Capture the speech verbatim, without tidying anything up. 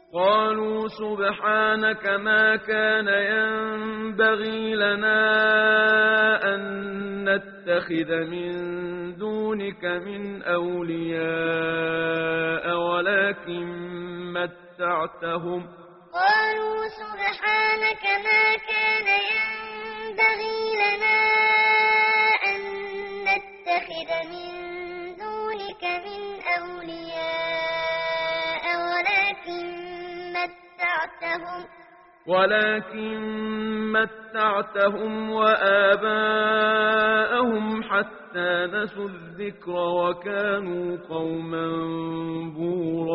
قالوا سبحانك ما كان ينبغي لنا أن نتخذ من دونك من أولياء ولكن متعتهم قالوا سبحانك ما كان ينبغي لنا أن نتخذ من دونك من أولياء ولكن متعتهم ولكن متعتهم وآباءهم حتى نسوا الذكر وكانوا قوما بورا